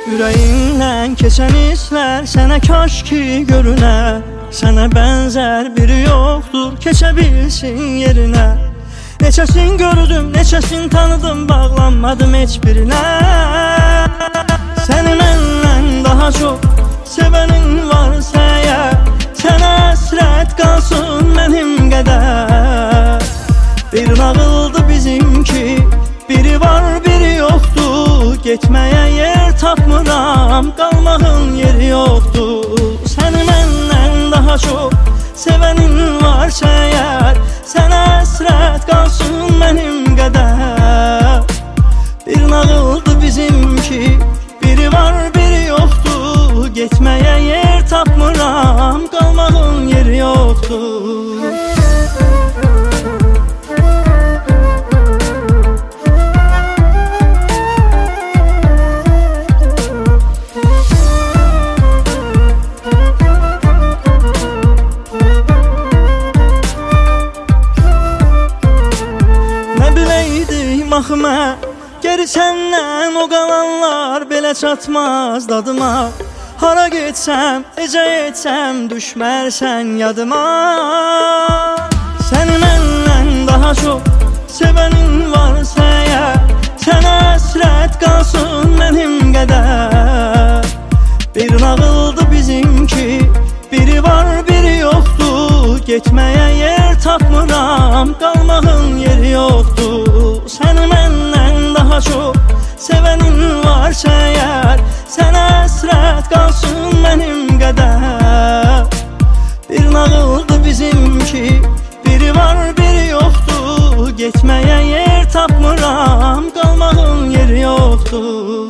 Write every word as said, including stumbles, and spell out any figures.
Ürəyindən keçən hisslər sənə kaş ki görünə. Sənə bənzər biri yoxdur, keçə bilsin yerinə. Neçəsin gördüm, neçəsin tanıdım, bağlanmadım heç birinə. Səni məndən daha çox sevənin varsa əgər, sənə həsrət qalsın mənim qədər. Bir nağıldı bizimki, biri var biri yoxdur. Getməyə yer tapmıram, qalmağın yeri yoxdur. Səni məndən daha çox sevənin varsa əgər, sənə həsrət qalsın mənim qədər. Bir nağıldı bizimki, biri var biri yoxdur. Getməyə yer tapmıram, qalmağın yeri yoxdur. Baxma, geri səndən o qalanlar belə çatmaz dadıma. Hara getsəm, necə etsəm, düşmərsən yadıma. Səni məndən daha çox sevənin varsa əgər, sənə həsrət qalsın mənim qədər. Bir nağıldı bizimki, biri var biri yoxdur. Getməyə yer tapmıram, qalmağın yeri yoxdur. Səni məndən daha çox sevənin varsa əgər, sənə həsrət qalsın mənim qədər. Bir nağıldı bizimki, biri var biri yoxdur. Getməyə yer tapmıram, qalmağın yeri yoxdur.